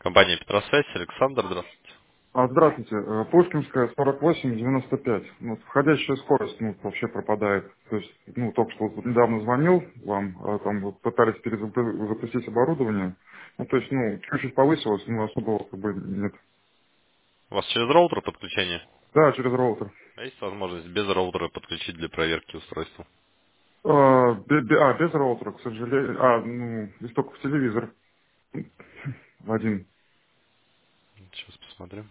Компания Петросвязь, Александр, здравствуйте. Здравствуйте. Пушкинская, 48-95. Ну, входящая скорость вообще пропадает. То есть, только что вот недавно звонил вам, там вот пытались перезапустить оборудование. То есть, чуть-чуть повысилось, но особого как бы нет. У вас через роутер подключение? Да, через роутер. А есть возможность без роутера подключить для проверки устройства? Без роутера, к сожалению. Здесь только в телевизор один. Сейчас посмотрим.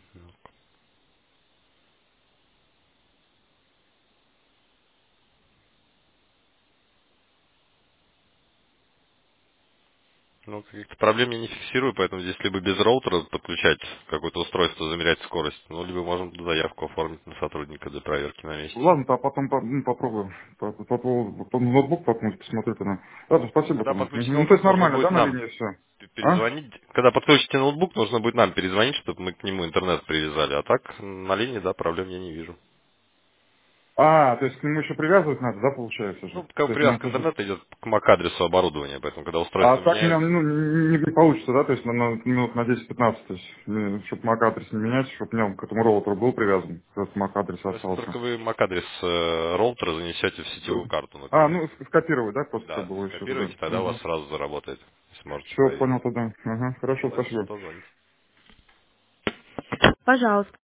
Каких-то проблем я не фиксирую, поэтому здесь либо без роутера подключать какое-то устройство, замерять скорость, либо можем заявку оформить на сотрудника для проверки на месте. Ладно, а потом попробую. Ноутбук потом посмотрю тогда. Ладно, спасибо Когда тогда. подключите То есть ноутбук, нужно нормально, да, будет на нам линии все? А? перезвонить. Когда подключите ноутбук, нужно будет нам перезвонить, чтобы мы к нему интернет привязали. А так, на линии, да, проблем я не вижу. То есть к нему еще привязывать надо, да, получается же? Как То есть нам привязка тоже... интернета идет к MAC-адресу оборудования, поэтому когда А устройство так меня, меняется, не получится, да, то есть минут на 10-15, то есть, чтобы MAC-адрес не менять, чтобы у меня к этому роутеру был привязан, этот MAC-адрес если остался. только вы MAC-адрес роутера занесете в сетевую карту, например. Скопировать, да, просто как Да, бы еще туда. скопируйте, тогда у вас сразу заработает, если можете Все, проверить. понял тогда. Ага, хорошо, Все, если спасибо. что, звоните. Пожалуйста.